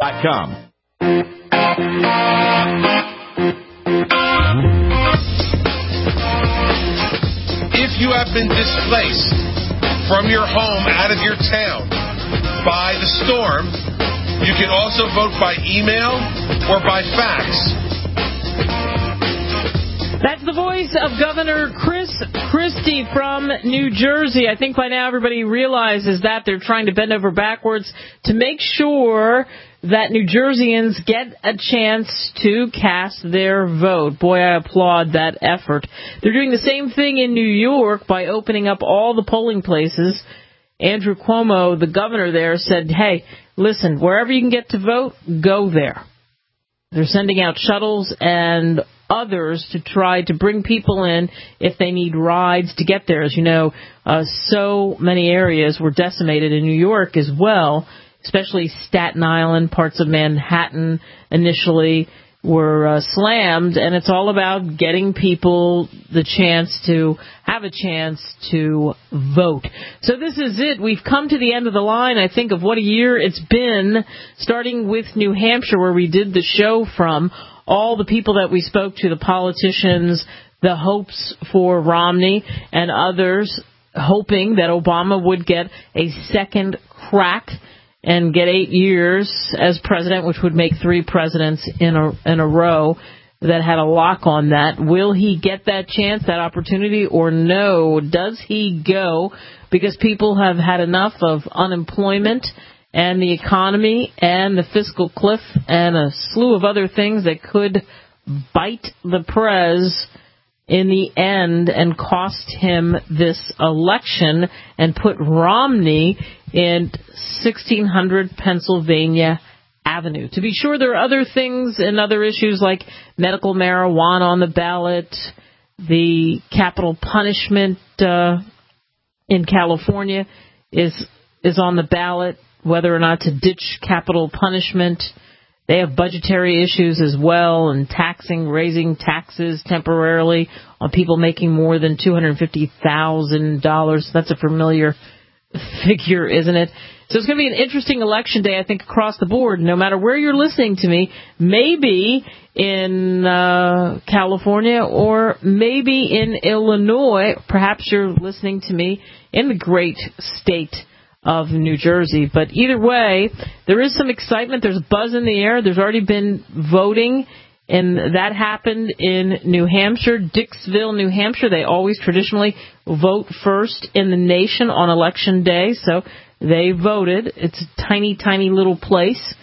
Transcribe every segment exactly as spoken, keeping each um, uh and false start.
dot com. If you have been displaced from your home out of your town by the storm, you can also vote by email or by fax. That's the voice of Governor Chris Christie from New Jersey. I think by now everybody realizes that they're trying to bend over backwards to make sure that New Jerseyans get a chance to cast their vote. Boy, I applaud that effort. They're doing the same thing in New York by opening up all the polling places. Andrew Cuomo, the governor there, said, hey, listen, wherever you can get to vote, go there. They're sending out shuttles and others to try to bring people in if they need rides to get there. As you know, uh, so many areas were decimated in New York as well, especially Staten Island, parts of Manhattan initially were uh, slammed, and it's all about getting people the chance to have a chance to vote. So this is it. We've come to the end of the line, I think, of what a year it's been, starting with New Hampshire, where we did the show from. All the people that we spoke to, the politicians, the hopes for Romney and others, hoping that Obama would get a second crack and get eight years as president, which would make three presidents in a in a row that had a lock on that. Will he get that chance, that opportunity, or no? Does he go? Because people have had enough of unemployment and the economy and the fiscal cliff and a slew of other things that could bite the prez in the end and cost him this election and put Romney in sixteen hundred Pennsylvania Avenue. To be sure, there are other things and other issues like medical marijuana on the ballot, the capital punishment uh, in California is is on the ballot, whether or not to ditch capital punishment. They have budgetary issues as well, and taxing, raising taxes temporarily on people making more than two hundred fifty thousand dollars. That's a familiar figure, isn't it? So it's going to be an interesting election day, I think, across the board, no matter where you're listening to me, maybe in uh, California or maybe in Illinois. Perhaps you're listening to me in the great state of New Jersey. But either way, there is some excitement. There's a buzz in the air. There's already been voting, and that happened in New Hampshire, Dixville, New Hampshire. They always traditionally vote first in the nation on Election Day, so they voted. It's a tiny, tiny little place,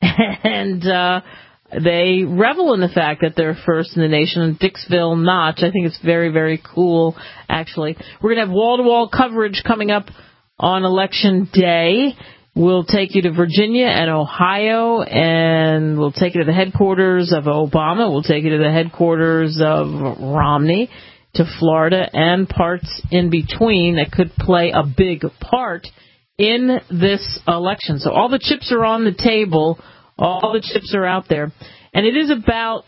and uh, they revel in the fact that they're first in the nation. And Dixville Notch, I think it's very, very cool, actually. We're going to have wall-to-wall coverage coming up on Election Day. We'll take you to Virginia and Ohio, and we'll take you to the headquarters of Obama. We'll take you to the headquarters of Romney, to Florida, and parts in between that could play a big part in this election. So all the chips are on the table. All the chips are out there. And it is about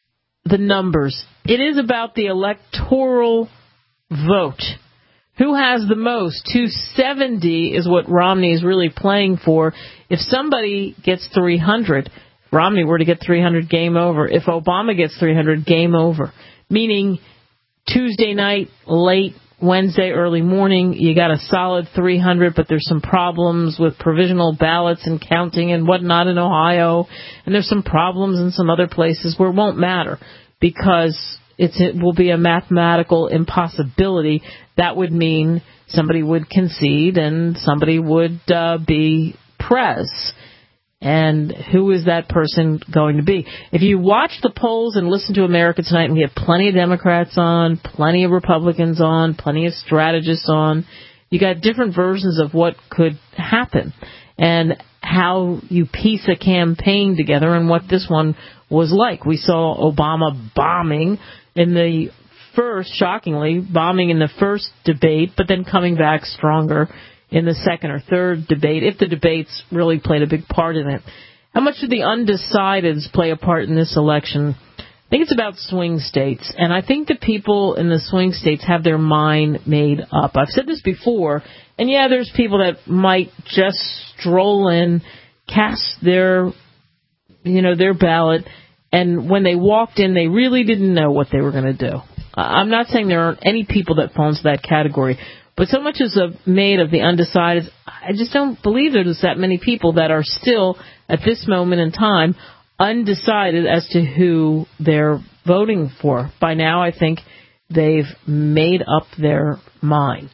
the numbers. It is about the electoral vote. Who has the most? two seventy is what Romney is really playing for. If somebody gets three hundred, if Romney were to get three hundred, game over. If Obama gets three hundred, game over. Meaning Tuesday night, late Wednesday, early morning, you got a solid three hundred, but there's some problems with provisional ballots and counting and whatnot in Ohio, and there's some problems in some other places where it won't matter because it's, it will be a mathematical impossibility. That would mean somebody would concede and somebody would uh, be press. And who is that person going to be? If you watch the polls and listen to America Tonight, and we have plenty of Democrats on, plenty of Republicans on, plenty of strategists on, you got different versions of what could happen and how you piece a campaign together and what this one was like. We saw Obama bombing in the first, shockingly, bombing in the first debate, but then coming back stronger in the second or third debate, if the debates really played a big part in it. How much did the undecideds play a part in this election? I think it's about swing states, and I think the people in the swing states have their mind made up. I've said this before, and yeah, there's people that might just stroll in, cast their you know, their ballot. And when they walked in, they really didn't know what they were going to do. I'm not saying there aren't any people that fall into that category, but so much is made of the undecided. I just don't believe there's that many people that are still, at this moment in time, undecided as to who they're voting for. By now, I think they've made up their mind.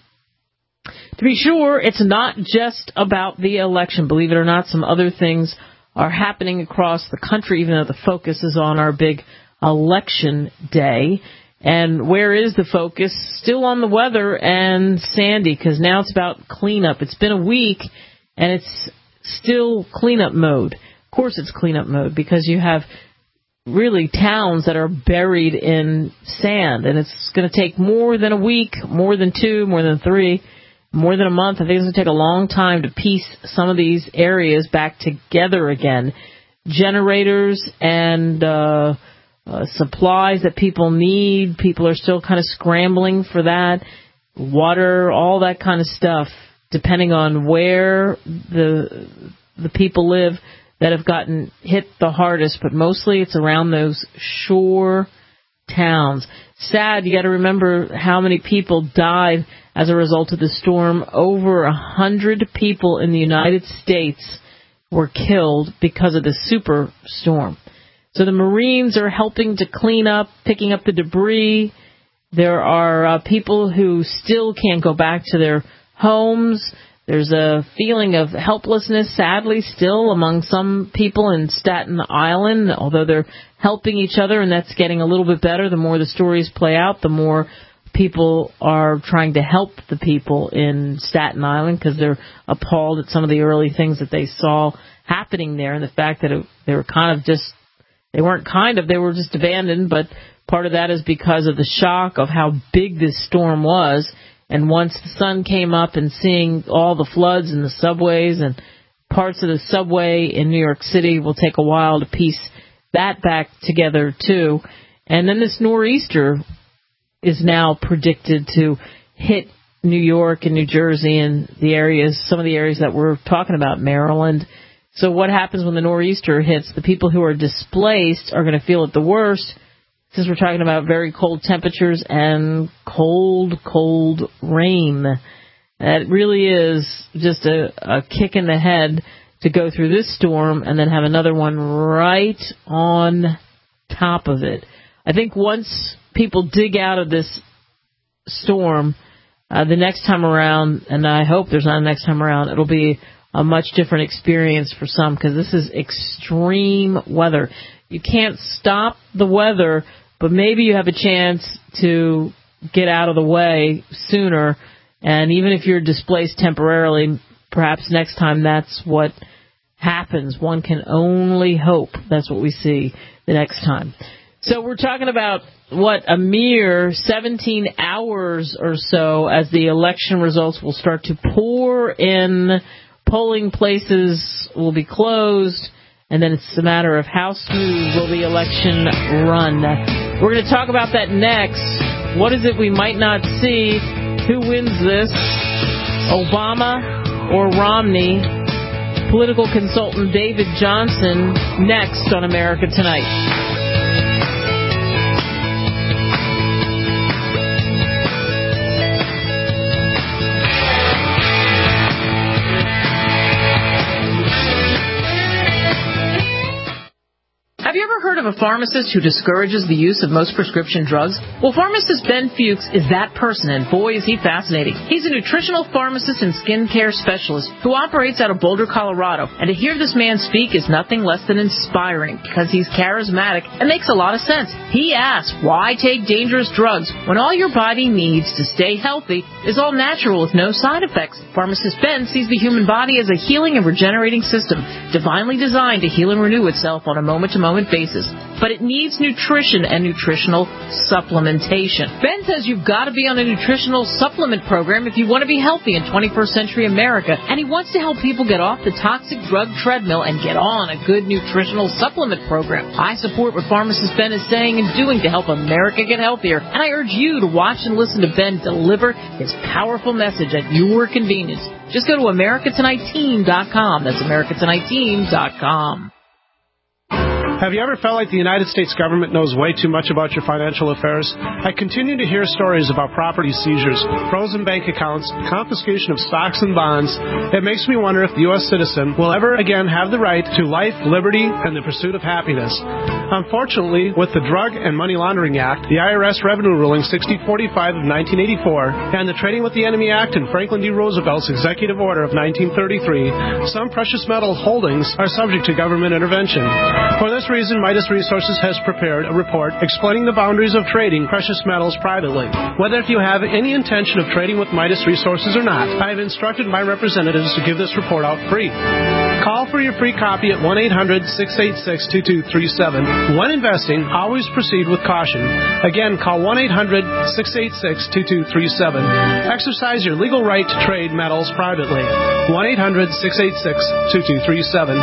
To be sure, it's not just about the election. Believe it or not, some other things are happening across the country, even though the focus is on our big election day. And where is the focus? Still on the weather and Sandy, because now it's about cleanup. It's been a week, and it's still cleanup mode. Of course it's cleanup mode, because you have really towns that are buried in sand, and it's going to take more than a week, more than two, more than three, more than a month. I think it's going to take a long time to piece some of these areas back together again. Generators and uh Uh, supplies that people need. People are still kind of scrambling for that. Water, all that kind of stuff, depending on where the the people live that have gotten hit the hardest. But mostly it's around those shore towns. Sad, you got to remember how many people died as a result of the storm. Over a hundred people in the United States were killed because of the superstorm. So the Marines are helping to clean up, picking up the debris. There are uh, people who still can't go back to their homes. There's a feeling of helplessness, sadly, still among some people in Staten Island, although they're helping each other, and that's getting a little bit better. The more the stories play out, the more people are trying to help the people in Staten Island, because they're appalled at some of the early things that they saw happening there, and the fact that it, they were kind of just They weren't kind of, they were just abandoned, but part of that is because of the shock of how big this storm was. And once the sun came up and seeing all the floods in the subways and parts of the subway in New York City will take a while to piece that back together too. And then this nor'easter is now predicted to hit New York and New Jersey and the areas, some of the areas that we're talking about, Maryland. So what happens when the nor'easter hits? The people who are displaced are going to feel it the worst, since we're talking about very cold temperatures and cold, cold rain. It really is just a, a kick in the head to go through this storm and then have another one right on top of it. I think once people dig out of this storm, uh, the next time around, and I hope there's not a next time around, it'll be a much different experience for some, because this is extreme weather. You can't stop the weather, but maybe you have a chance to get out of the way sooner. And even if you're displaced temporarily, perhaps next time that's what happens. One can only hope that's what we see the next time. So we're talking about, what, a mere seventeen hours or so as the election results will start to pour in. Polling places will be closed, and then it's a matter of how smooth will the election run. We're going to talk about that next. What is it we might not see? Who wins this? Obama or Romney? Political consultant David Johnson next on America Tonight. Have you ever heard of a pharmacist who discourages the use of most prescription drugs? Well, pharmacist Ben Fuchs is that person, and boy, is he fascinating. He's a nutritional pharmacist and skincare specialist who operates out of Boulder, Colorado. And to hear this man speak is nothing less than inspiring, because he's charismatic and makes a lot of sense. He asks, why take dangerous drugs when all your body needs to stay healthy is all natural with no side effects? Pharmacist Ben sees the human body as a healing and regenerating system, divinely designed to heal and renew itself on a moment-to-moment basis. But it needs nutrition and nutritional supplementation. Ben says you've got to be on a nutritional supplement program if you want to be healthy in twenty-first century America, and he wants to help people get off the toxic drug treadmill and get on a good nutritional supplement program. I support what pharmacist Ben is saying and doing to help America get healthier, and I urge you to watch and listen to Ben deliver his powerful message at your convenience. Just go to America Tonight Team dot com. That's America Tonight Team dot com. Have you ever felt like the United States government knows way too much about your financial affairs? I continue to hear stories about property seizures, frozen bank accounts, confiscation of stocks and bonds. It makes me wonder if the U S citizen will ever again have the right to life, liberty, and the pursuit of happiness. Unfortunately, with the Drug and Money Laundering Act, the I R S Revenue Ruling sixty forty-five of nineteen eighty-four, and the Trading with the Enemy Act and Franklin D. Roosevelt's Executive Order of nineteen thirty-three, some precious metal holdings are subject to government intervention. For this reason, Midas Resources has prepared a report explaining the boundaries of trading precious metals privately. Whether if you have any intention of trading with Midas Resources or not, I have instructed my representatives to give this report out free. Call for your free copy at one eight hundred, six eight six, two two three seven. When investing, always proceed with caution. Again, call one eight hundred, six eight six, two two three seven. Exercise your legal right to trade metals privately. one eight hundred, six eight six, two two three seven.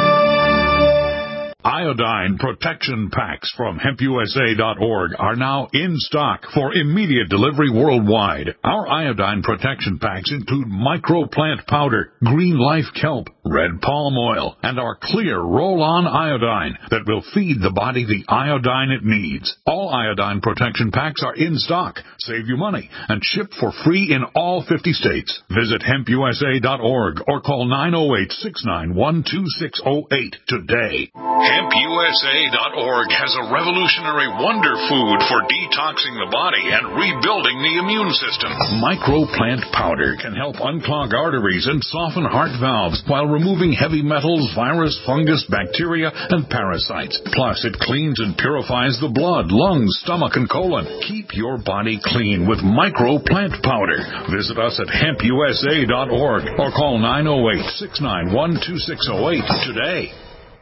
Iodine protection packs from hemp U S A dot org are now in stock for immediate delivery worldwide. Our iodine protection packs include microplant powder, green life kelp, red palm oil, and our clear roll-on iodine that will feed the body the iodine it needs. All iodine protection packs are in stock, save you money, and ship for free in all fifty states. Visit hemp U S A dot org or call nine oh eight, six nine one, two six oh eight today. hemp U S A dot org has a revolutionary wonder food for detoxing the body and rebuilding the immune system. Microplant powder can help unclog arteries and soften heart valves while removing heavy metals, virus, fungus, bacteria, and parasites. Plus, it cleans and purifies the blood, lungs, stomach, and colon. Keep your body clean with Microplant powder. Visit us at hemp U S A dot org or call nine oh eight, six nine one, two six oh eight today.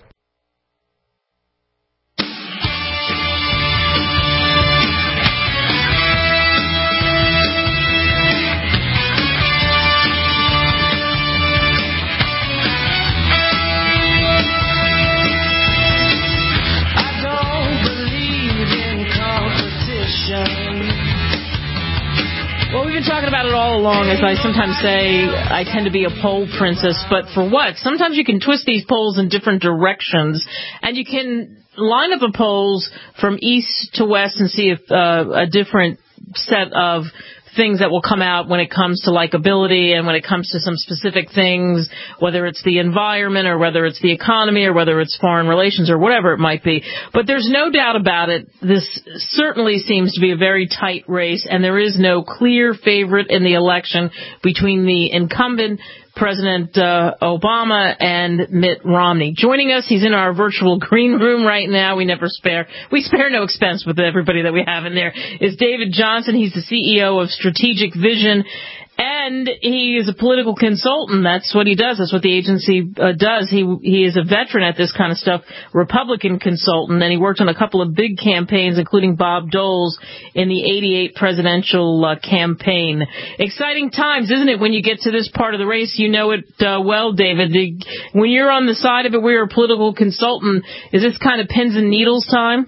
Talking about it all along, as I sometimes say, I tend to be a poll princess, but for what? Sometimes you can twist these polls in different directions, and you can line up the polls from east to west and see if uh, a different set of things that will come out when it comes to likability and when it comes to some specific things, whether it's the environment or whether it's the economy or whether it's foreign relations or whatever it might be. But there's no doubt about it, this certainly seems to be a very tight race, and there is no clear favorite in the election between the incumbent President uh, Obama and Mitt Romney. Joining us, he's in our virtual green room right now. We never spare, we spare no expense with everybody that we have in there, is David Johnson. He's the C E O of Strategic Vision, and he is a political consultant. That's what he does. That's what the agency uh, does. He he is a veteran at this kind of stuff, Republican consultant, and he worked on a couple of big campaigns, including Bob Dole's in the eighty-eight presidential uh, campaign. Exciting times, isn't it, when you get to this part of the race? You know it uh, well, David. The, when you're on the side of it, where you're a political consultant, is this kind of pins and needles time?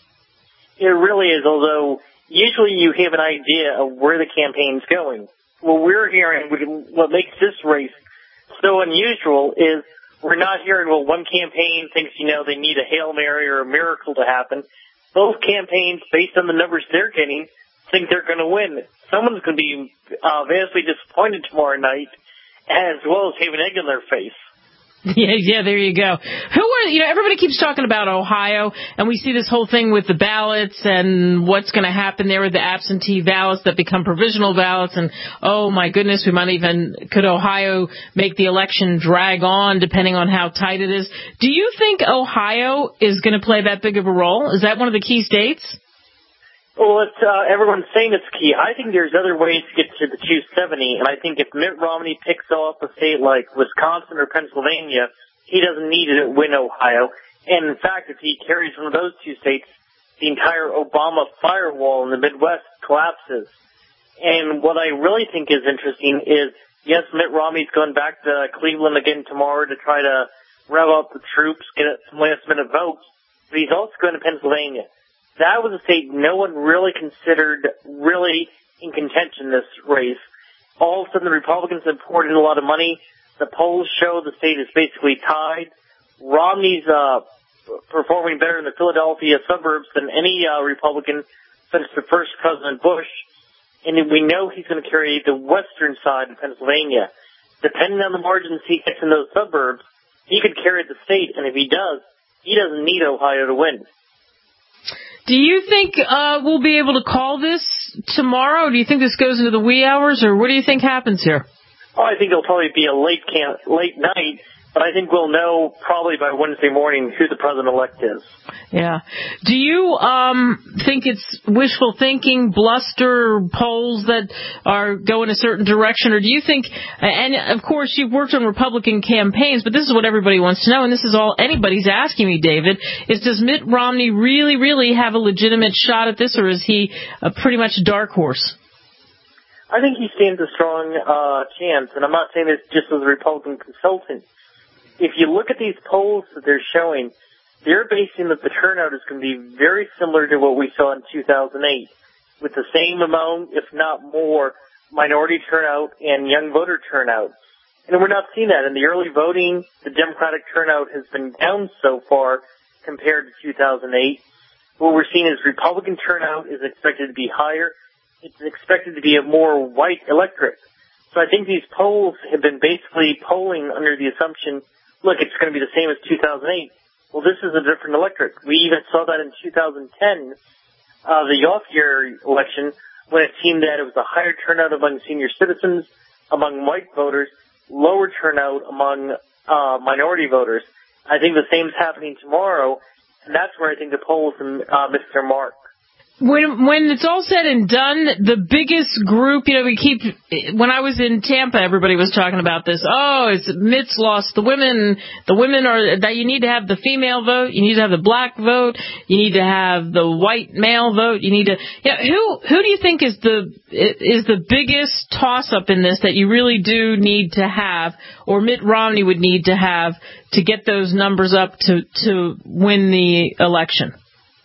It really is, although usually you have an idea of where the campaign's going. What we're hearing, what makes this race so unusual is we're not hearing, well, one campaign thinks, you know, they need a Hail Mary or a miracle to happen. Both campaigns, based on the numbers they're getting, think they're going to win. Someone's going to be uh, vastly disappointed tomorrow night, as well as have an egg in their face. Yeah, yeah, there you go. Who are, you know, everybody keeps talking about Ohio, and we see this whole thing with the ballots and what's going to happen there with the absentee ballots that become provisional ballots, and oh my goodness, we might even, could Ohio make the election drag on depending on how tight it is? Do you think Ohio is going to play that big of a role? Is that one of the key states? Well, it's, uh, everyone's saying it's key. I think there's other ways to get to the two seventy, and I think if Mitt Romney picks up a state like Wisconsin or Pennsylvania, he doesn't need to win Ohio. And in fact, if he carries one of those two states, the entire Obama firewall in the Midwest collapses. And what I really think is interesting is, yes, Mitt Romney's going back to Cleveland again tomorrow to try to rev up the troops, get some last-minute votes, but he's also going to Pennsylvania. That was a state no one really considered really in contention this race. All of a sudden, the Republicans have poured in a lot of money. The polls show the state is basically tied. Romney's uh, performing better in the Philadelphia suburbs than any uh, Republican since the first President Bush. And we know he's going to carry the western side of Pennsylvania. Depending on the margins he gets in those suburbs, he could carry the state. And if he does, he doesn't need Ohio to win. Do you think uh, we'll be able to call this tomorrow? Do you think this goes into the wee hours, or what do you think happens here? Oh, I think it'll probably be a late camp, late night. But I think we'll know probably by Wednesday morning who the president-elect is. Yeah. Do you um, think it's wishful thinking, bluster, polls that are going a certain direction? Or do you think, and of course you've worked on Republican campaigns, but this is what everybody wants to know, and this is all anybody's asking me, David, is does Mitt Romney really, really have a legitimate shot at this, or is he a pretty much a dark horse? I think he stands a strong uh, chance, and I'm not saying this just as a Republican consultant. If you look at these polls that they're showing, they're basing that the turnout is going to be very similar to what we saw in two thousand eight, with the same amount, if not more, minority turnout and young voter turnout. And we're not seeing that. In the early voting, the Democratic turnout has been down so far compared to two thousand eight. What we're seeing is Republican turnout is expected to be higher. It's expected to be a more white electorate. So I think these polls have been basically polling under the assumption, look, it's going to be the same as two thousand eight. Well, this is a different electorate. We even saw that in two thousand ten, uh, the off-year election, when it seemed that it was a higher turnout among senior citizens, among white voters, lower turnout among uh, minority voters. I think the same is happening tomorrow, and that's where I think the polls uh, missed their mark. When when it's all said and done, the biggest group, you know, we keep, when I was in Tampa, everybody was talking about this. Oh, it's Mitt's lost the women. The women are, that you need to have the female vote. You need to have the black vote. You need to have the white male vote. You need to, yeah, who, who do you think is the, is the biggest toss up in this that you really do need to have, or Mitt Romney would need to have to get those numbers up to, to win the election?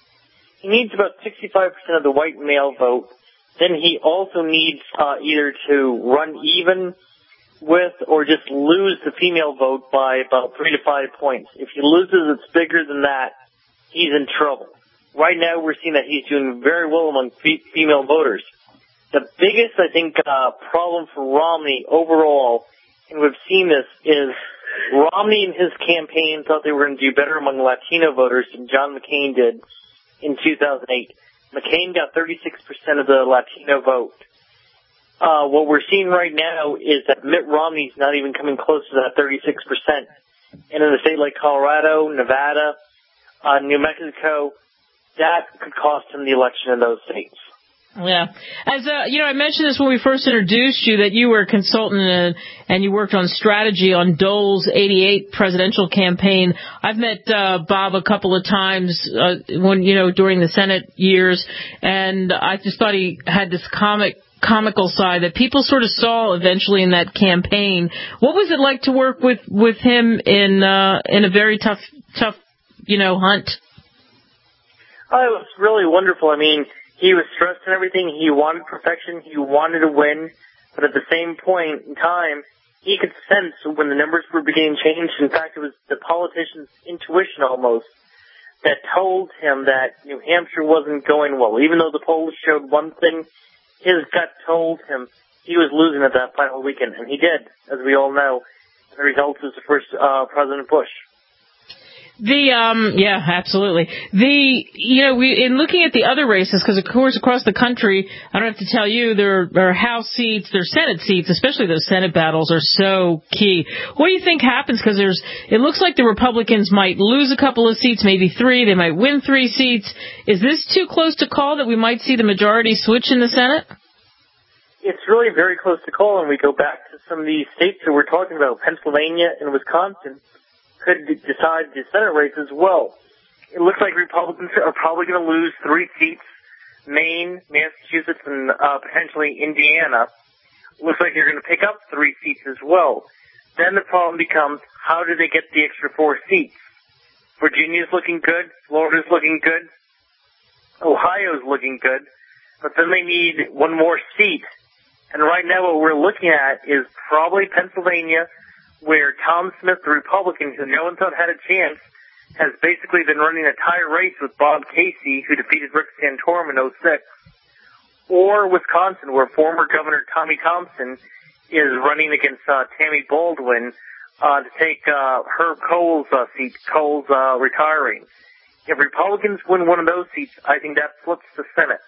He needs about sixty-five percent of the white male vote. Then he also needs uh, either to run even with or just lose the female vote by about three to five points. If he loses, it's bigger than that. He's in trouble. Right now, we're seeing that he's doing very well among fe- female voters. The biggest, I think, uh, problem for Romney overall, and we've seen this, is Romney and his campaign thought they were going to do better among Latino voters than John McCain did in two thousand eight. McCain got thirty-six percent of the Latino vote. Uh, what we're seeing right now is that Mitt Romney's not even coming close to that thirty-six percent. And in a state like Colorado, Nevada, uh, New Mexico, that could cost him the election in those states. Yeah. As uh, you know, I mentioned this when we first introduced you, that you were a consultant and, and you worked on strategy on Dole's eighty-eight presidential campaign. I've met uh, Bob a couple of times uh, when, you know, during the Senate years, and I just thought he had this comic comical side that people sort of saw eventually in that campaign. What was it like to work with, with him in uh, in a very tough, tough, you know, hunt? Oh, it was really wonderful. I mean, he was stressed and everything. He wanted perfection. He wanted to win. But at the same point in time, he could sense when the numbers were beginning changed. In fact, it was the politician's intuition almost that told him that New Hampshire wasn't going well. Even though the polls showed one thing, his gut told him he was losing at that final weekend. And he did, as we all know. The result was the first uh, President Bush. The, um, yeah, absolutely. The, you know, we, in looking at the other races, because of course across the country, I don't have to tell you, there are House seats, there are Senate seats, especially those Senate battles are so key. What do you think happens? Because there's, it looks like the Republicans might lose a couple of seats, maybe three, they might win three seats. Is this too close to call that we might see the majority switch in the Senate? It's really very close to call, and we go back to some of these states that we're talking about, Pennsylvania and Wisconsin, could decide the Senate race as well. It looks like Republicans are probably going to lose three seats, Maine, Massachusetts, and uh, potentially Indiana. It looks like they're going to pick up three seats as well. Then the problem becomes, how do they get the extra four seats? Virginia's looking good, Florida's looking good, Ohio's looking good, but then they need one more seat. And right now what we're looking at is probably Pennsylvania, where Tom Smith, the Republican, who no one thought had a chance, has basically been running a tie race with Bob Casey, who defeated Rick Santorum in oh six, or Wisconsin, where former Governor Tommy Thompson is running against uh, Tammy Baldwin uh, to take uh, Herb Cole's uh, seat. Cole's uh, retiring. If Republicans win one of those seats, I think that flips the Senate.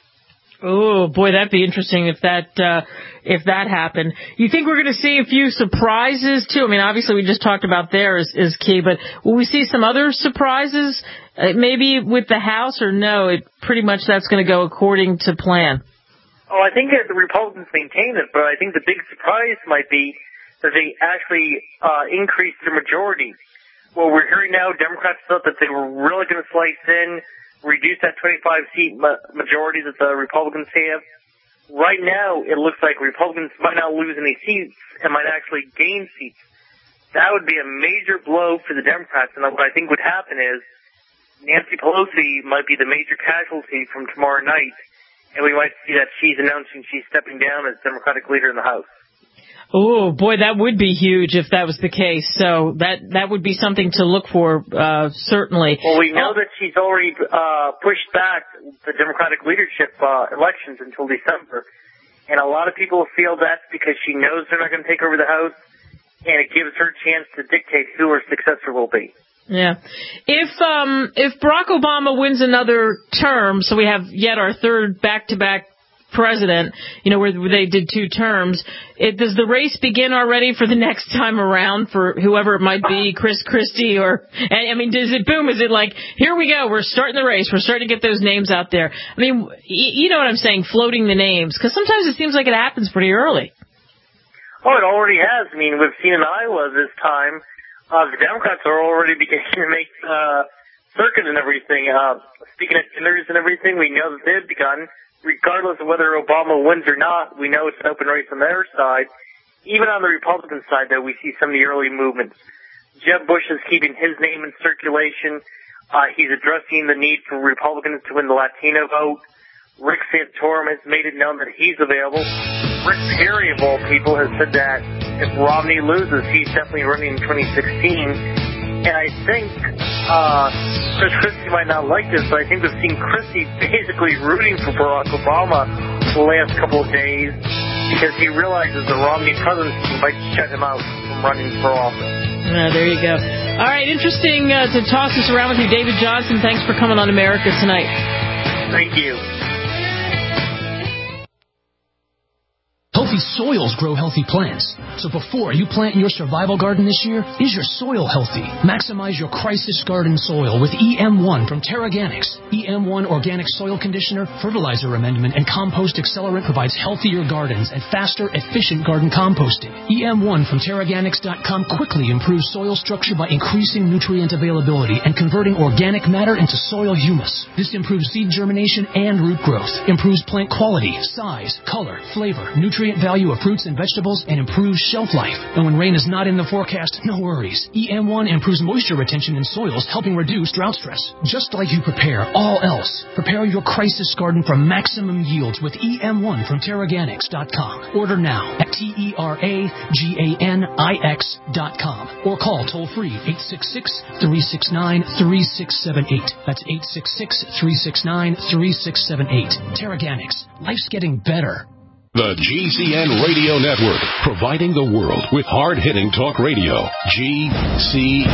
Oh boy, that'd be interesting if that uh, if that happened. You think we're going to see a few surprises too? I mean, obviously we just talked about there is, is key, but will we see some other surprises? Uh, maybe with the House, or no? It pretty much that's going to go according to plan. Oh, I think that the Republicans maintain it, but I think the big surprise might be that they actually uh, increase their majority. Well, we're hearing now Democrats thought that they were really going to slice in, reduce that twenty-five seat ma- majority that the Republicans have. Right now, it looks like Republicans might not lose any seats and might actually gain seats. That would be a major blow for the Democrats, and what I think would happen is Nancy Pelosi might be the major casualty from tomorrow night, and we might see that she's announcing she's stepping down as Democratic leader in the House. Oh, boy, that would be huge if that was the case. So that that would be something to look for, uh, certainly. Well, we know that she's already uh, pushed back the Democratic leadership uh, elections until December. And a lot of people feel that's because she knows they're not going to take over the House, and it gives her a chance to dictate who her successor will be. Yeah. If um if Barack Obama wins another term, so we have yet our third back-to-back president, you know, where they did two terms, it, does the race begin already for the next time around for whoever it might be, Chris Christie, or, I mean, does it boom? Is it like, here we go, we're starting the race, we're starting to get those names out there? I mean, you know what I'm saying, floating the names, because sometimes it seems like it happens pretty early. Oh, it already has. I mean, we've seen in Iowa this time, uh, the Democrats are already beginning to make uh, circuit and everything. Uh, speaking of dinners and everything, we know that they've begun. Regardless of whether Obama wins or not, we know it's an open race on their side. Even on the Republican side, though, we see some of the early movements. Jeb Bush is keeping his name in circulation. Uh, he's addressing the need for Republicans to win the Latino vote. Rick Santorum has made it known that he's available. Rick Perry, of all people, has said that if Romney loses, he's definitely running in twenty sixteen. And I think uh, Chris Christie might not like this, but I think we've seen Christie basically rooting for Barack Obama the last couple of days because he realizes the Romney presidency might shut him out from running for office. Uh, there you go. All right, interesting uh, to toss this around with you. David Johnson, thanks for coming on America Tonight. Thank you. Healthy soils grow healthy plants. So before you plant in your survival garden this year, is your soil healthy? Maximize your crisis garden soil with E M one from Terraganics. E M one Organic Soil Conditioner, Fertilizer Amendment, and Compost Accelerant provides healthier gardens and faster, efficient garden composting. E M one from Terraganics dot com quickly improves soil structure by increasing nutrient availability and converting organic matter into soil humus. This improves seed germination and root growth, improves plant quality, size, color, flavor, nutrient value of fruits and vegetables, and improves shelf life. And when rain is not in the forecast, no worries. E M one improves moisture retention in soils, helping reduce drought stress. Just like you prepare all else, prepare your crisis garden for maximum yields with E M one from Terraganics dot com. Order now at T E R A G A N I X dot com or call toll-free eight six six, three six nine, three six seven eight. That's eight six six, three six nine, three six seven eight. Terraganics. Life's getting better. The G C N Radio Network, providing the world with hard-hitting talk radio. G C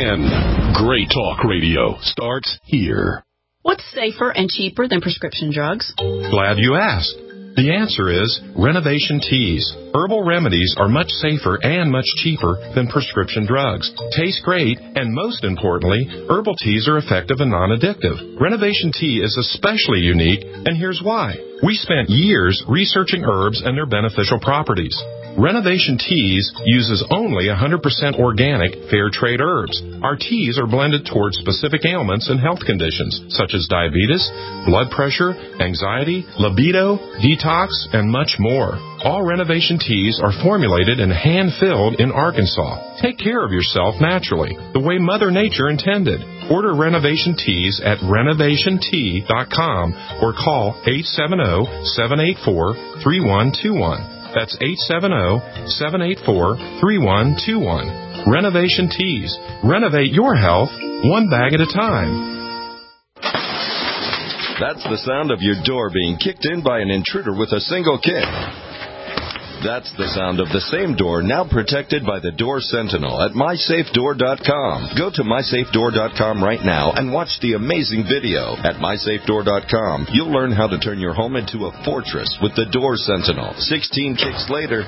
N. Great talk radio starts here. What's safer and cheaper than prescription drugs? Glad you asked. The answer is Renovation Teas. Herbal remedies are much safer and much cheaper than prescription drugs. Taste great, and most importantly, herbal teas are effective and non-addictive. Renovation Tea is especially unique, and here's why. We spent years researching herbs and their beneficial properties. Renovation Teas uses only one hundred percent organic, fair trade herbs. Our teas are blended towards specific ailments and health conditions, such as diabetes, blood pressure, anxiety, libido, detox, and much more. All Renovation Teas are formulated and hand-filled in Arkansas. Take care of yourself naturally, the way Mother Nature intended. Order Renovation Teas at renovation tea dot com or call eight seven zero, seven eight four, three one two one. That's eight seven zero, seven eight four, three one two one. Renovation Teas. Renovate your health one bag at a time. That's the sound of your door being kicked in by an intruder with a single kick. That's the sound of the same door now protected by the Door Sentinel at my safe door dot com. Go to my safe door dot com right now and watch the amazing video. At my safe door dot com, you'll learn how to turn your home into a fortress with the Door Sentinel. sixteen kicks later,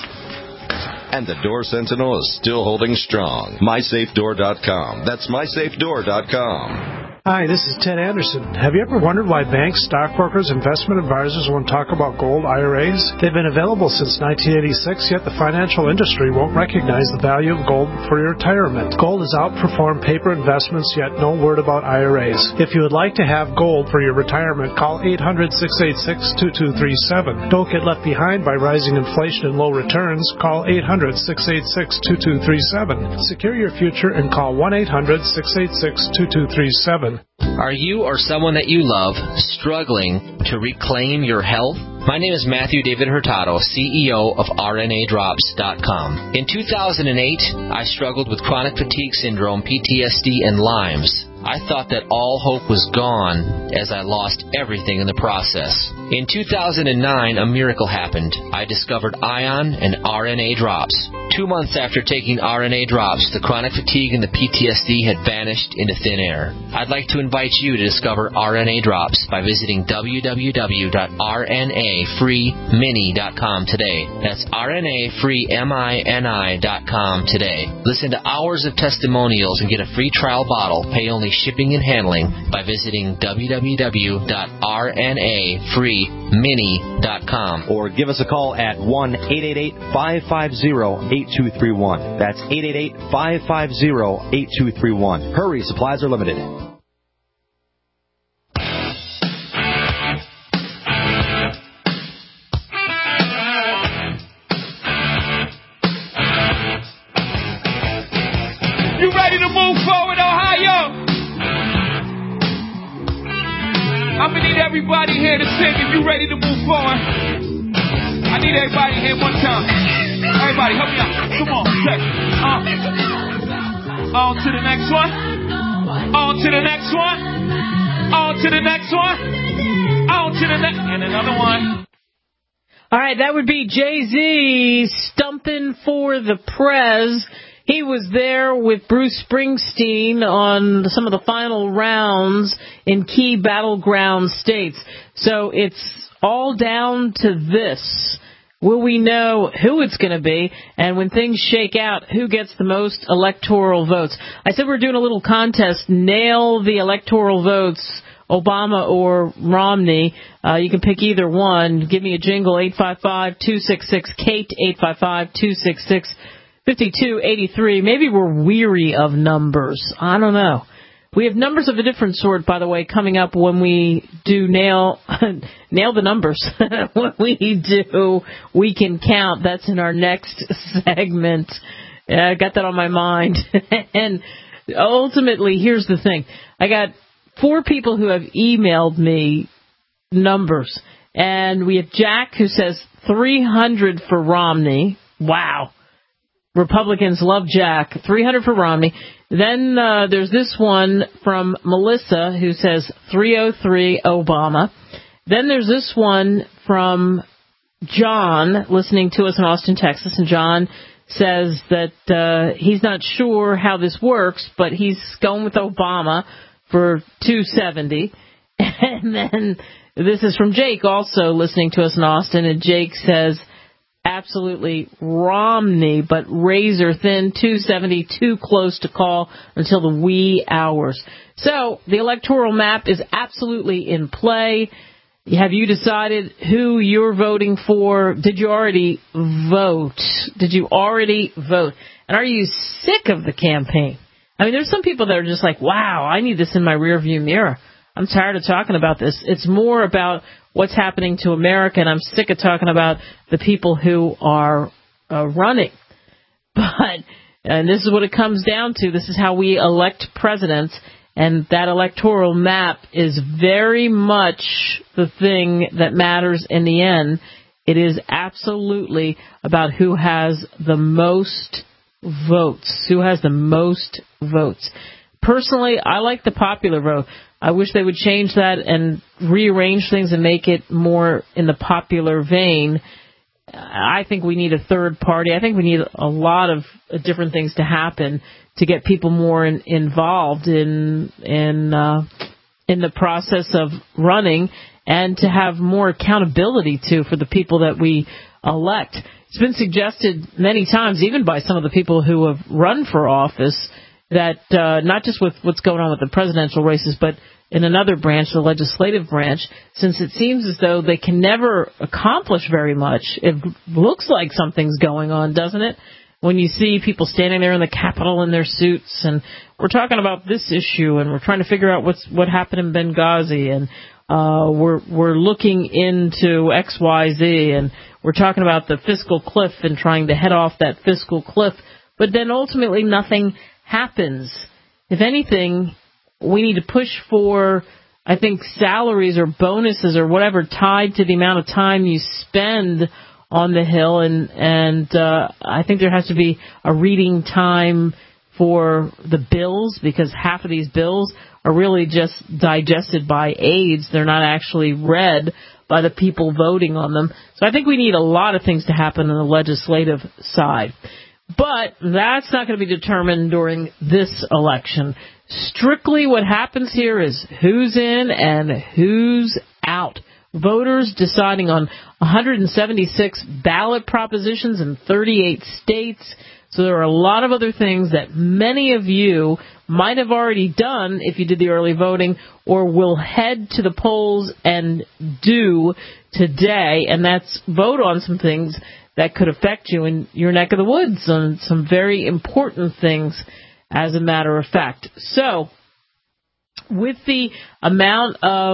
and the Door Sentinel is still holding strong. my safe door dot com. That's my safe door dot com. Hi, this is Ted Anderson. Have you ever wondered why banks, stockbrokers, investment advisors won't talk about gold I R As? They've been available since nineteen eighty-six, yet the financial industry won't recognize the value of gold for your retirement. Gold has outperformed paper investments, yet no word about I R As. If you would like to have gold for your retirement, call eight hundred, six eight six, two two three seven. Don't get left behind by rising inflation and low returns. Call eight hundred, six eight six, two two three seven. Secure your future and call one eight hundred, six eight six, two two three seven. Are you or someone that you love struggling to reclaim your health? My name is Matthew David Hurtado, C E O of R N A drops dot com. In two thousand eight, I struggled with chronic fatigue syndrome, P T S D, and Lyme's. I thought that all hope was gone as I lost everything in the process. In two thousand nine, a miracle happened. I discovered Ion and R N A drops. Two months after taking R N A drops, the chronic fatigue and the P T S D had vanished into thin air. I'd like to invite you to discover R N A drops by visiting w w w dot r n a free mini dot com today. That's R N A free mini dot com today. Listen to hours of testimonials and get a free trial bottle. Pay only shipping and handling by visiting w w w dot r n a free mini dot com. Or give us a call at one eight eight eight, five five zero, eight two three one. That's eight eight eight, five five zero, eight two three one. Hurry, supplies are limited. You ready to move forward, Ohio? I'm gonna need everybody here to sing if you ready to move forward. I need everybody here one time. Everybody, help me out. Come on, say. Uh. On to the next one. On to the next one. On to the next one. On to the next. And another one. All right, that would be Jay-Z stumping for the Prez. He was there with Bruce Springsteen on some of the final rounds in key battleground states. So it's all down to this. Will we know who it's going to be? And when things shake out, who gets the most electoral votes? I said we're doing a little contest. Nail the electoral votes, Obama or Romney. Uh, you can pick either one. Give me a jingle, eight five five, two six six, C A T E, eight five five, two six six, five two eight three. Maybe we're weary of numbers. I don't know. We have numbers of a different sort, by the way, coming up when we do nail nail the numbers. When we do We Can Count. That's in our next segment. I got that on my mind. And ultimately, here's the thing. I got four people who have emailed me numbers. And we have Jack who says three hundred for Romney. Wow. Republicans love Jack. three hundred for Romney. Then uh, there's this one from Melissa who says three oh three Obama. Then there's this one from John listening to us in Austin, Texas. And John says that uh, he's not sure how this works, but he's going with Obama for two seventy. And then this is from Jake also listening to us in Austin. And Jake says absolutely Romney, but razor thin, two seventy, too close to call until the wee hours. So the electoral map is absolutely in play. Have you decided who you're voting for? Did you already vote? Did you already vote? And are you sick of the campaign? I mean, there's some people that are just like, wow, I need this in my rearview mirror. I'm tired of talking about this. It's more about what's happening to America, and I'm sick of talking about the people who are uh, running. But, and this is what it comes down to. This is how we elect presidents, and that electoral map is very much the thing that matters in the end. It is absolutely about who has the most votes, who has the most votes. Personally, I like the popular vote. I wish they would change that and rearrange things and make it more in the popular vein. I think we need a third party. I think we need a lot of different things to happen to get people more in, involved in in uh, in the process of running, and to have more accountability too for the people that we elect. It's been suggested many times, even by some of the people who have run for office, that uh, not just with what's going on with the presidential races, but in another branch, the legislative branch, since it seems as though they can never accomplish very much. It looks like something's going on, doesn't it? When you see people standing there in the Capitol in their suits, and we're talking about this issue, and we're trying to figure out what's what happened in Benghazi, and uh, we're we're looking into X Y Z, and we're talking about the fiscal cliff and trying to head off that fiscal cliff, but then ultimately nothing happens. If anything, we need to push for, I think, salaries or bonuses or whatever tied to the amount of time you spend on the Hill, and and uh, I think there has to be a reading time for the bills, because half of these bills are really just digested by aides. They're not actually read by the people voting on them. So I think we need a lot of things to happen on the legislative side. But that's not going to be determined during this election. Strictly what happens here is who's in and who's out. Voters deciding on one hundred seventy-six ballot propositions in thirty-eight states. So there are a lot of other things that many of you might have already done if you did the early voting, or will head to the polls and do today, and that's vote on some things that could affect you in your neck of the woods, on some very important things, as a matter of fact. So, with the amount of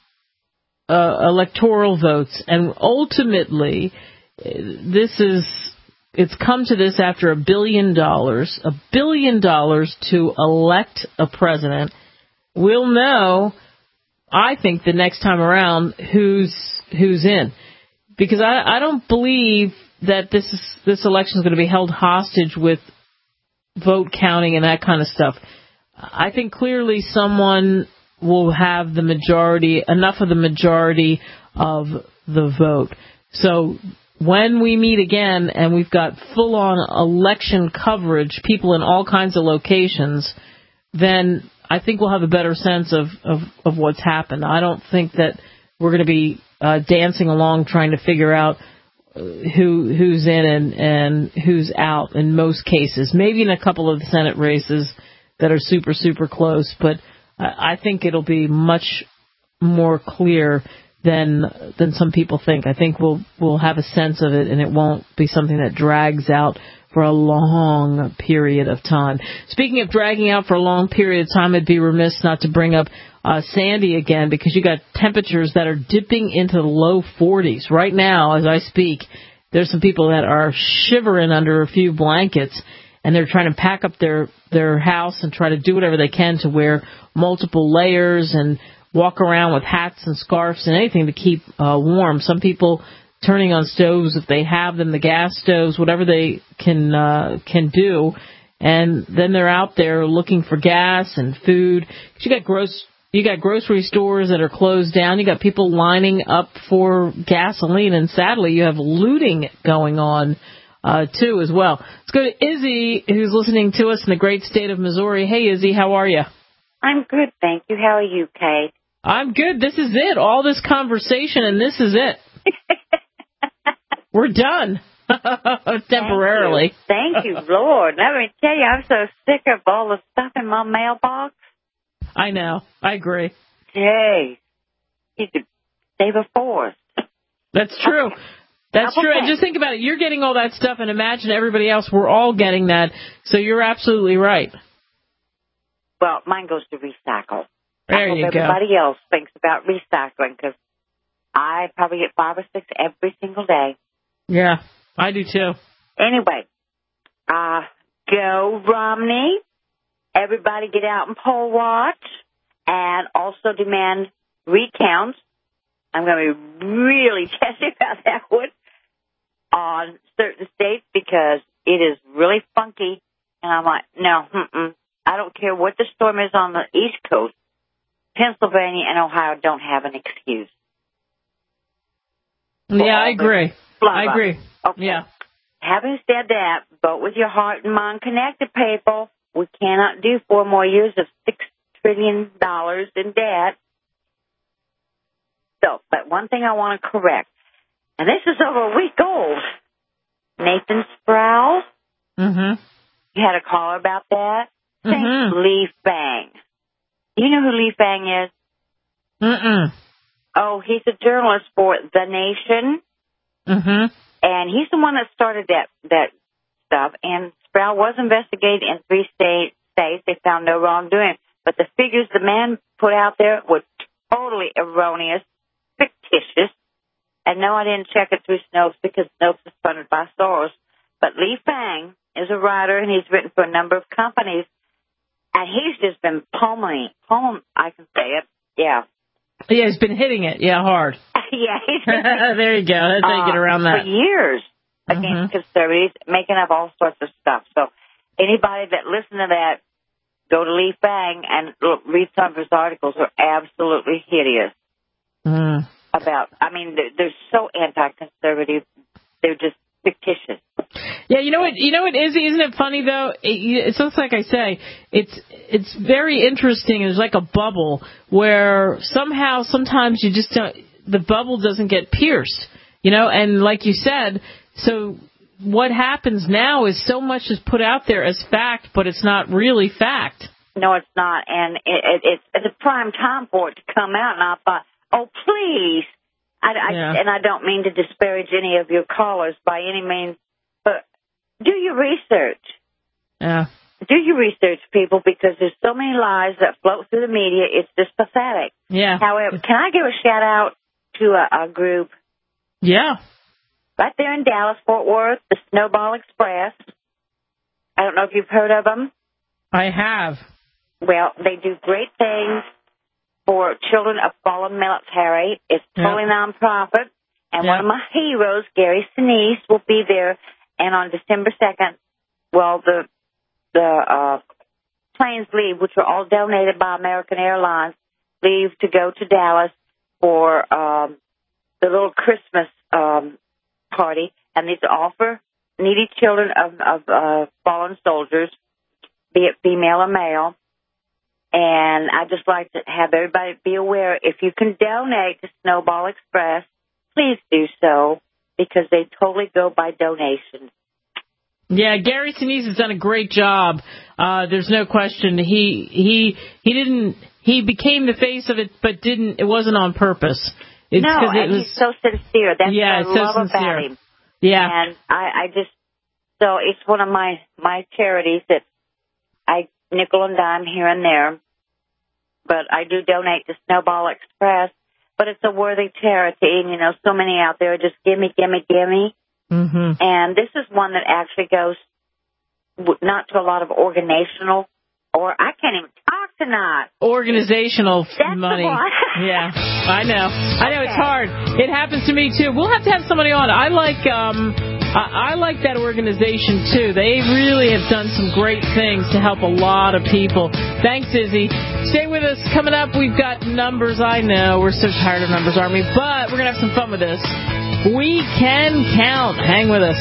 uh, electoral votes, and ultimately, this is, it's come to this after a billion dollars, a billion dollars to elect a president, we'll know, I think, the next time around who's who's in. Because I, I don't believe that this is, this election is going to be held hostage with vote counting and that kind of stuff. I think clearly someone will have the majority, enough of the majority of the vote. So when we meet again and we've got full-on election coverage, people in all kinds of locations, then I think we'll have a better sense of, of, of what's happened. I don't think that we're going to be uh, dancing along trying to figure out who who's in and, and who's out in most cases. Maybe in a couple of the Senate races that are super, super close, but I think it'll be much more clear than than some people think. I think we'll we'll have a sense of it, and it won't be something that drags out for a long period of time. Speaking of dragging out for a long period of time, I'd be remiss not to bring up uh, Sandy again, because you got temperatures that are dipping into the low forties. Right now, as I speak, there's some people that are shivering under a few blankets, and they're trying to pack up their, their house and try to do whatever they can to wear multiple layers and walk around with hats and scarves and anything to keep uh, warm. Some people turning on stoves if they have them, the gas stoves, whatever they can uh, can do, and then they're out there looking for gas and food. You got gross, you got grocery stores that are closed down. You got people lining up for gasoline, and sadly, you have looting going on uh, too as well. Let's go to Izzy, who's listening to us in the great state of Missouri. Hey, Izzy, how are you? I'm good, thank you. How are you, Kate? I'm good. This is it. All this conversation, and this is it. We're done. Temporarily. Thank you. Thank you, Lord. Let me tell you, I'm so sick of all the stuff in my mailbox. I know. I agree. Hey, you could save a forest. That's true. That's true. And just think about it. You're getting all that stuff, and imagine everybody else. We're all getting that. So you're absolutely right. Well, mine goes to recycle. There I hope you go. Everybody else thinks about recycling, because I probably get five or six every single day. Yeah, I do too. Anyway, uh, go Romney. Everybody get out and poll watch, and also demand recounts I'm going to be really testy about that one on certain states because it is really funky. And I'm like, no, mm-mm. I don't care what the storm is on the East Coast. Pennsylvania and Ohio don't have an excuse. Yeah, I agree. I agree. Okay. Yeah. Having said that, vote with your heart and mind connected, people. We cannot do four more years of six trillion dollars in debt. So, but one thing I want to correct, and this is over a week old. Nathan Sproul. Mm-hmm. You had a caller about that. Mm-hmm. Lee Fang. Do you know who Lee Fang is? Mm-mm. Oh, he's a journalist for The Nation. Mm-hmm. And he's the one that started that, that stuff. And Sproul was investigated in three state, states. They found no wrongdoing. But the figures the man put out there were totally erroneous, fictitious. And no, I didn't check it through Snopes because Snopes is funded by Soros. But Lee Fang is a writer, and he's written for a number of companies. And he's just been pummeling, pummeling, I can say it, yeah. Yeah, he's been hitting it, yeah, hard. yeah, he's been there you go. That's how you get around that. For years against mm-hmm. conservatives, making up all sorts of stuff. So anybody that listens to that, go to Lee Fang and look, read some of his articles. Are absolutely hideous. Mm. About, I mean, they're, they're so anti-conservative. They're just fictitious. Yeah, you know what? You know what is? Isn't it funny though? It, it's just like I say. It's it's very interesting. It's like a bubble where somehow, sometimes you just don't. The bubble doesn't get pierced. You know, and like you said, so what happens now is so much is put out there as fact, but it's not really fact. No, it's not, and it, it, it's it's a prime time for it to come out. And I thought, oh please. I, I, yeah. And I don't mean to disparage any of your callers by any means, but do your research. Yeah. Do your research, people, because there's so many lies that float through the media. It's just pathetic. Yeah. However, can I give a shout-out to a, a group? Yeah. Right there in Dallas, Fort Worth, the Snowball Express. I don't know if you've heard of them. I have. Well, they do great things for children of fallen military. It's totally yep. nonprofit. And yep. one of my heroes, Gary Sinise, will be there. And on December second, well, the the uh, planes leave, which are all donated by American Airlines, leave to go to Dallas for um, the little Christmas um, party. And these are all for needy children of, of uh, fallen soldiers, be it female or male. And I just like to have everybody be aware, if you can donate to Snowball Express, please do so, because they totally go by donations. Yeah, Gary Sinise has done a great job. Uh, there's no question. He he he didn't he became the face of it, but didn't. It wasn't on purpose. It's no, and it was, he's so sincere. That's yeah, what I love so sincere. about him. Yeah, and I, I just so it's one of my my charities that I nickel and dime here and there. But I do donate to Snowball Express. But it's a worthy charity, and, you know, so many out there are just gimme, gimme, gimme. Mm-hmm. And this is one that actually goes not to a lot of organizational, or I can't even talk tonight. Organizational That's money. The one. Yeah, I know. I know, okay. It's hard. It happens to me, too. We'll have to have somebody on. I like... um. I like that organization, too. They really have done some great things to help a lot of people. Thanks, Izzy. Stay with us. Coming up, we've got numbers. I know. We're so tired of numbers, aren't we? But we're going to have some fun with this. We can count. Hang with us.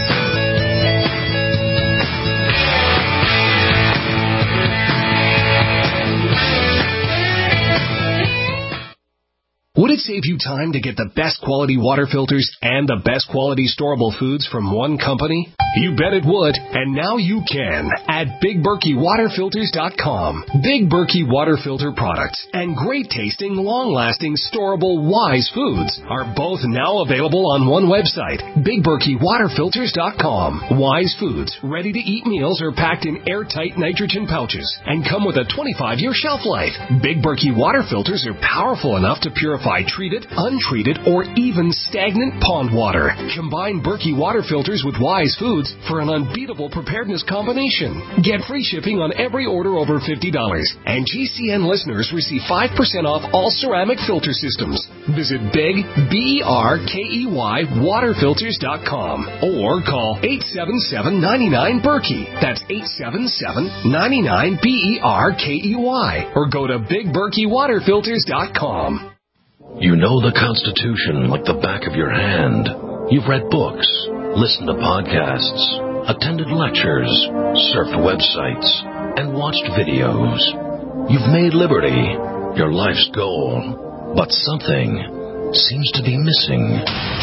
Would it save you time to get the best quality water filters and the best quality storable foods from one company? You bet it would, and now you can at Big Berkey Water Filters dot com. Big Berkey Water Filter products and great tasting, long-lasting, storable Wise foods are both now available on one website, Big Berkey Water Filters dot com. Wise foods, ready-to-eat meals are packed in airtight nitrogen pouches and come with a twenty-five year shelf life. Big Berkey Water Filters are powerful enough to purify purify, treated, untreated, or even stagnant pond water. Combine Berkey water filters with Wise Foods for an unbeatable preparedness combination. Get free shipping on every order over fifty dollars. And G C N listeners receive five percent off all ceramic filter systems. Visit Big, B E R K E Y, waterfilters dot com or call eight seven seven, nine nine, Berkey. That's eight seven seven, nine nine, B E R K E Y. Or go to big berkey waterfilters dot com. You know the Constitution like the back of your hand. You've read books, listened to podcasts, attended lectures, surfed websites, and watched videos. You've made liberty your life's goal, but something seems to be missing.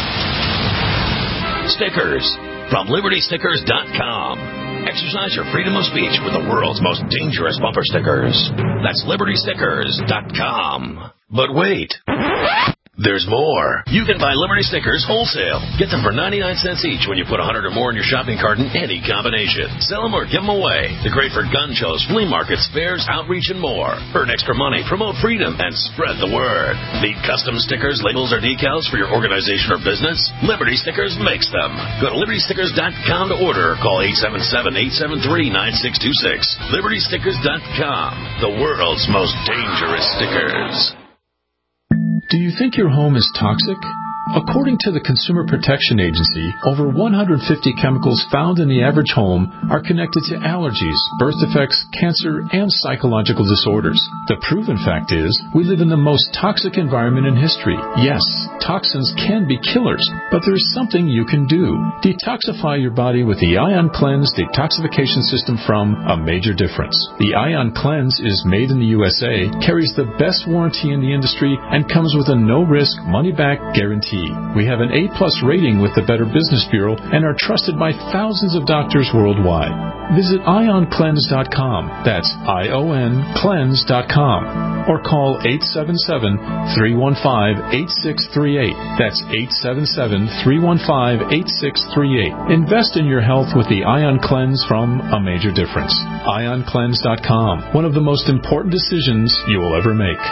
Stickers from liberty stickers dot com. Exercise your freedom of speech with the world's most dangerous bumper stickers. That's liberty stickers dot com. But wait, there's more. You can buy Liberty stickers wholesale. Get them for ninety-nine cents each when you put one hundred or more in your shopping cart in any combination. Sell them or give them away. They're great for gun shows, flea markets, fairs, outreach, and more. Earn extra money, promote freedom, and spread the word. Need custom stickers, labels, or decals for your organization or business? Liberty Stickers makes them. Go to liberty stickers dot com to order or call eight seven seven, eight seven three, nine six two six. liberty stickers dot com, the world's most dangerous stickers. Do you think your home is toxic? According to the Consumer Protection Agency, over one hundred fifty chemicals found in the average home are connected to allergies, birth defects, cancer, and psychological disorders. The proven fact is, we live in the most toxic environment in history. Yes, toxins can be killers, but there is something you can do. Detoxify your body with the Ion Cleanse detoxification system from A Major Difference. The Ion Cleanse is made in the U S A, carries the best warranty in the industry, and comes with a no-risk, money-back guarantee. We have an A-plus rating with the Better Business Bureau and are trusted by thousands of doctors worldwide. Visit ion cleanse dot com. That's I O N cleanse dot com. Or call eight seven seven, three one five, eight six three eight. That's eight seven seven, three one five, eight six three eight. Invest in your health with the Ion Cleanse from A Major Difference. ion cleanse dot com. One of the most important decisions you will ever make.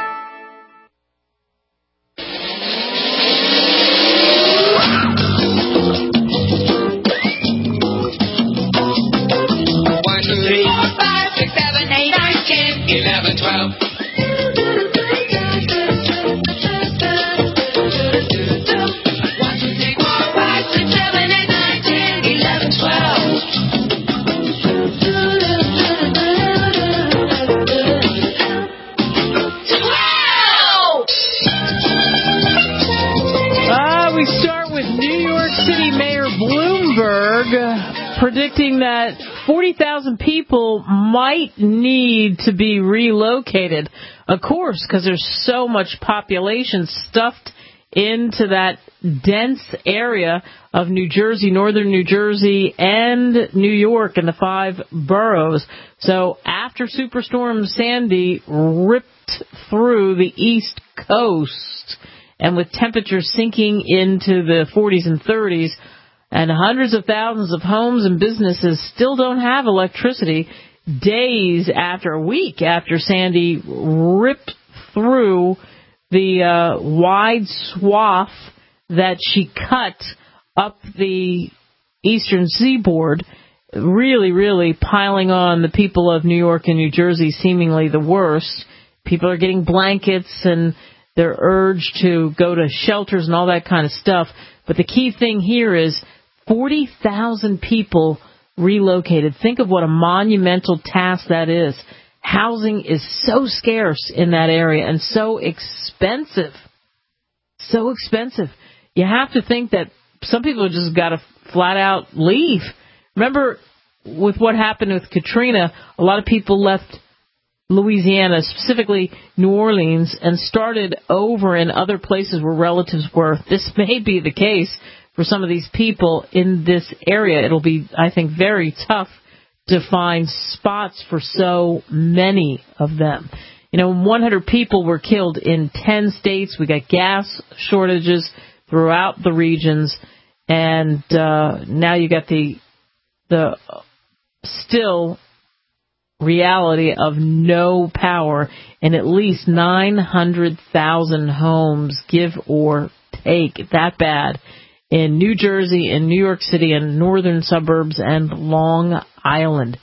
Predicting that forty thousand people might need to be relocated. Of course, because there's so much population stuffed into that dense area of New Jersey, northern New Jersey, and New York and the five boroughs. So after Superstorm Sandy ripped through the East Coast, and with temperatures sinking into the forties and thirties, and hundreds of thousands of homes and businesses still don't have electricity days after, a week after Sandy ripped through the uh, wide swath that she cut up the eastern seaboard, really, really piling on the people of New York and New Jersey seemingly the worst. People are getting blankets and they're urged to go to shelters and all that kind of stuff. But the key thing here is forty thousand people relocated. Think of what a monumental task that is. Housing is so scarce in that area and so expensive. So expensive. You have to think that some people have just got to flat out leave. Remember, with what happened with Katrina, a lot of people left Louisiana, specifically New Orleans, and started over in other places where relatives were. This may be the case for some of these people in this area. It'll be, I think, very tough to find spots for so many of them. You know, one hundred people were killed in ten states. We got gas shortages throughout the regions, and uh, now you got the the still reality of no power in at least nine hundred thousand homes, give or take. That bad in New Jersey, in New York City, and northern suburbs, and Long Island.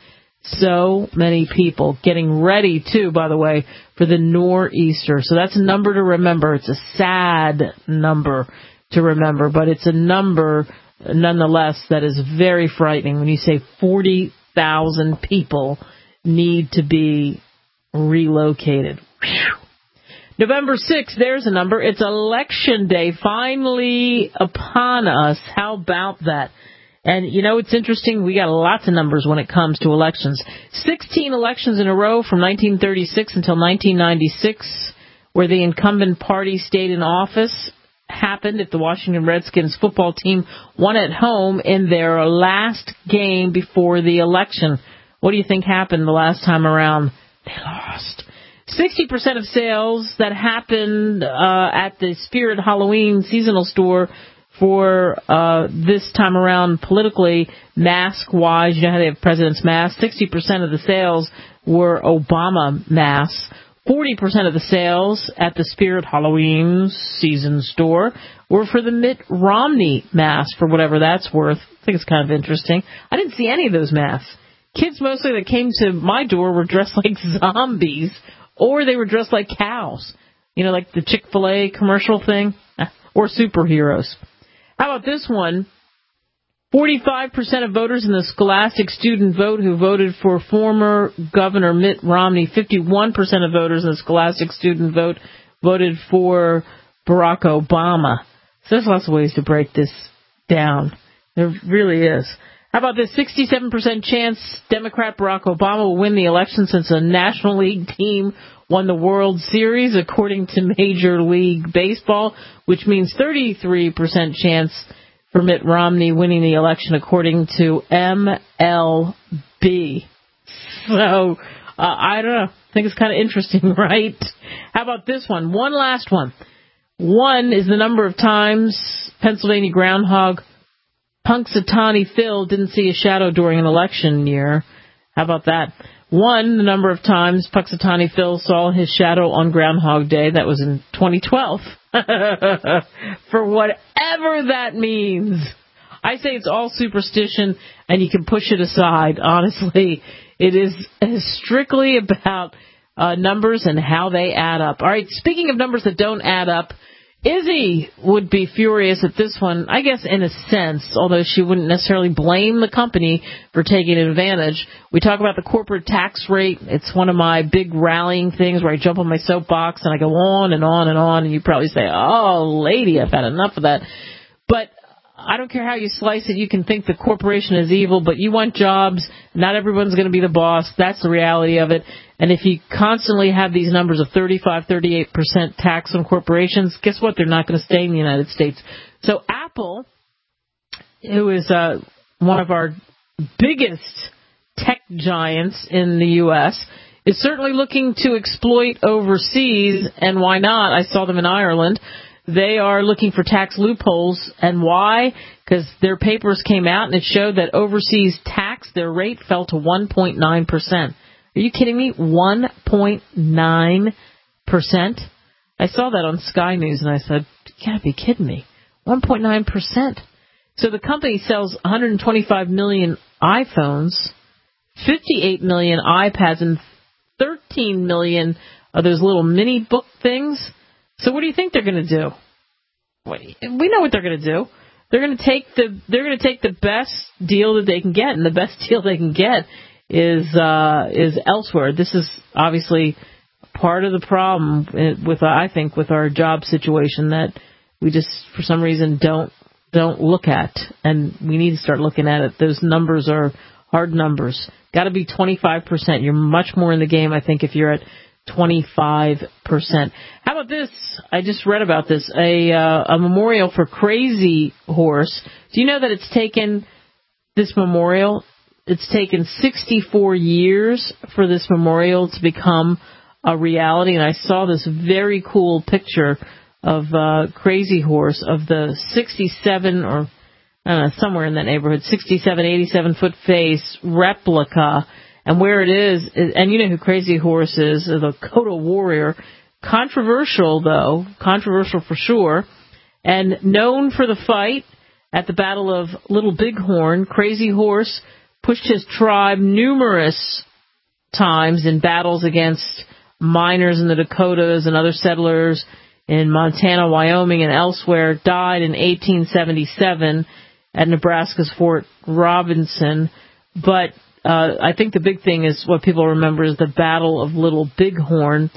So many people getting ready, too, by the way, for the nor'easter. So that's a number to remember. It's a sad number to remember, but it's a number, nonetheless, that is very frightening when you say forty thousand people need to be relocated. Whew. November sixth, there's a number. It's Election Day, finally upon us. How about that? And, you know, it's interesting. We got lots of numbers when it comes to elections. sixteen elections in a row from nineteen thirty-six until nineteen ninety-six, where the incumbent party stayed in office, happened if the Washington Redskins football team won at home in their last game before the election. What do you think happened the last time around? They lost. sixty percent of sales that happened uh, at the Spirit Halloween seasonal store for uh, this time around politically, mask-wise, you know how they have president's masks, sixty percent of the sales were Obama masks. forty percent of the sales at the Spirit Halloween season store were for the Mitt Romney mask, for whatever that's worth. I think it's kind of interesting. I didn't see any of those masks. Kids mostly that came to my door were dressed like zombies, or they were dressed like cows. You know, like the Chick-fil-A commercial thing, or superheroes. How about this one? forty-five percent of voters in the Scholastic student vote who voted for former Governor Mitt Romney. fifty-one percent of voters in the Scholastic student vote voted for Barack Obama. So there's lots of ways to break this down. There really is. How about this? sixty-seven percent chance Democrat Barack Obama will win the election since a National League team won the World Series, according to Major League Baseball, which means thirty-three percent chance for Mitt Romney winning the election, according to M L B. So, uh, I don't know. I think it's kind of interesting, right? How about this one? One last one. One is the number of times Pennsylvania groundhog Punxsutawney Phil didn't see a shadow during an election year. How about that? One, the number of times Punxsutawney Phil saw his shadow on Groundhog Day. That was in twenty twelve. For whatever that means. I say it's all superstition, and you can push it aside. Honestly, it is strictly about uh, numbers and how they add up. All right, speaking of numbers that don't add up, Izzy would be furious at this one, I guess in a sense, although she wouldn't necessarily blame the company for taking advantage. We talk about the corporate tax rate. It's one of my big rallying things where I jump on my soapbox and I go on and on and on, and you probably say, oh, lady, I've had enough of that. But I don't care how you slice it. You can think the corporation is evil, but you want jobs. Not everyone's going to be the boss. That's the reality of it. And if you constantly have these numbers of thirty-five, thirty-eight percent tax on corporations, guess what? They're not going to stay in the United States. So Apple, who is uh, one of our biggest tech giants in the U S, is certainly looking to exploit overseas. And why not? I saw them in Ireland. They are looking for tax loopholes. And why? Because their papers came out and it showed that overseas tax, their rate fell to one point nine percent. Are you kidding me? one point nine percent? I saw that on Sky News and I said, you gotta be kidding me. one point nine percent. So the company sells one hundred twenty-five million iPhones, fifty-eight million iPads, and thirteen million of those little mini book things. So what do you think they're going to do? We know what they're going to do. They're going to take the they're going to take the best deal that they can get, and the best deal they can get is uh, is elsewhere. This is obviously part of the problem with uh, I think with our job situation that we just for some reason don't don't look at, and we need to start looking at it. Those numbers are hard numbers. Got to be twenty-five percent. You're much more in the game, I think, if you're at twenty-five percent. How about this? I just read about this. A uh, a memorial for Crazy Horse. Do you know that it's taken this memorial? It's taken sixty-four years for this memorial to become a reality. And I saw this very cool picture of uh, Crazy Horse of the sixty-seven or I don't know, somewhere in that neighborhood, sixty-seven, eighty-seven foot face replica. and where it is, and you know who Crazy Horse is, the Dakota Warrior. Controversial, though, controversial for sure, and known for the fight at the Battle of Little Bighorn. Crazy Horse pushed his tribe numerous times in battles against miners in the Dakotas and other settlers in Montana, Wyoming, and elsewhere. Died in eighteen seventy-seven at Nebraska's Fort Robinson. But uh, I think the big thing is what people remember is the Battle of Little Bighorn.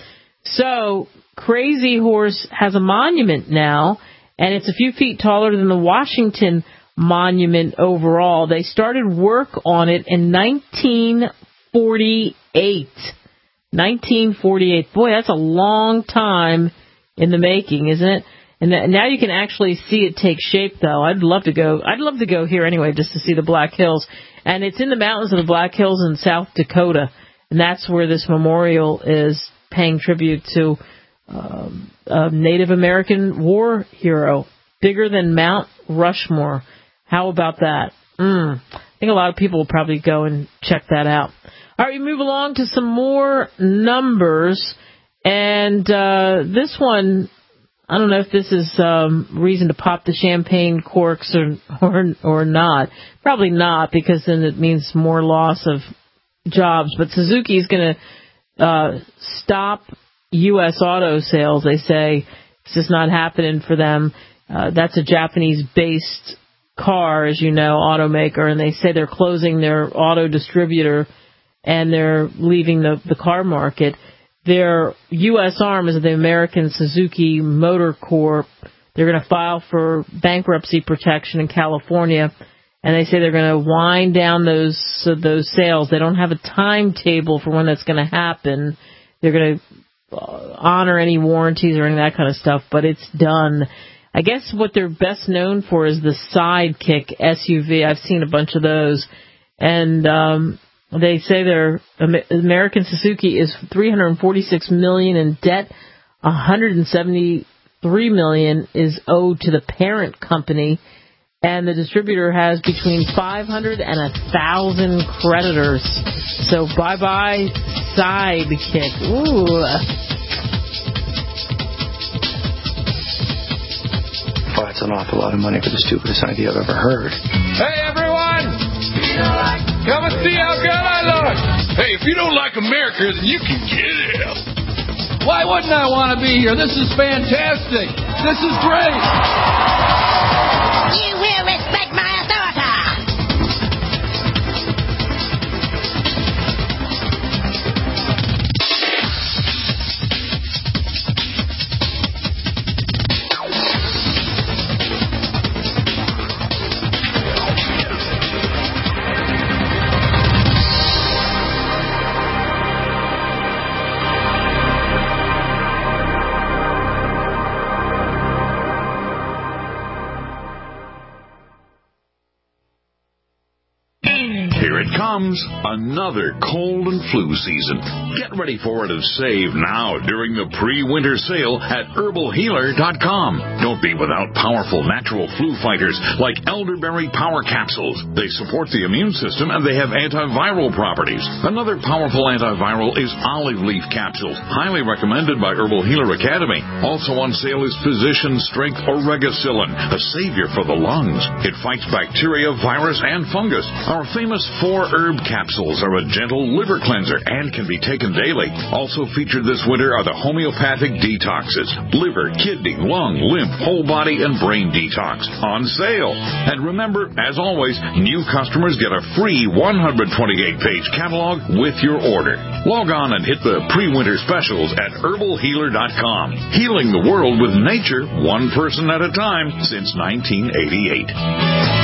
So Crazy Horse has a monument now, and it's a few feet taller than the Washington Monument overall. They started work on it in nineteen forty-eight. nineteen forty-eight. Boy, that's a long time in the making, isn't it? And now you can actually see it take shape, though. I'd love to go. I'd love to go here anyway, just to see the Black Hills. And it's in the mountains of the Black Hills in South Dakota, and that's where this memorial is, paying tribute to um, a Native American war hero, bigger than Mount Rushmore. How about that? Mm. I think a lot of people will probably go and check that out. All right, we move along to some more numbers, and uh, this one, I don't know if this is um, reason to pop the champagne corks or, or or not. Probably not, because then it means more loss of jobs. But Suzuki is going to Uh, stop U S auto sales. They say it's just not happening for them. Uh, that's a Japanese-based car, as you know, automaker, and they say they're closing their auto distributor and they're leaving the, the car market. Their U S arm is the American Suzuki Motor Corp. They're going to file for bankruptcy protection in California, and they say they're going to wind down those uh, those sales. They don't have a timetable for when that's going to happen. They're going to uh, honor any warranties or any of that kind of stuff, but it's done. I guess what they're best known for is the Sidekick S U V. I've seen a bunch of those, and um, they say their American Suzuki is three hundred forty-six million dollars in debt. one hundred seventy-three million dollars is owed to the parent company. And the distributor has between five hundred and one thousand creditors. So bye-bye Sidekick. Ooh. Oh, that's an awful lot of money for the stupidest idea I've ever heard. Hey, everyone! Come and see how good I look! Hey, if you don't like America, then you can get out. Why wouldn't I want to be here? This is fantastic. This is great. You will respect my authority. Comes another cold and flu season. Get ready for it and save now during the pre-winter sale at herbal healer dot com. Don't be without powerful natural flu fighters like elderberry power capsules. They support the immune system and they have antiviral properties. Another powerful antiviral is olive leaf capsules, highly recommended by Herbal Healer Academy. Also on sale is Physician Strength Oregacillin, a savior for the lungs. It fights bacteria, virus, and fungus. Our famous four herb capsules are a gentle liver cleanser and can be taken daily. Also featured this winter are the homeopathic detoxes, liver, kidney, lung, lymph, whole body, and brain detox on sale. And remember, as always, new customers get a free one hundred twenty-eight page catalog with your order. Log on and hit the pre-winter specials at herbal healer dot com. Healing the world with nature, one person at a time, since nineteen eighty-eight.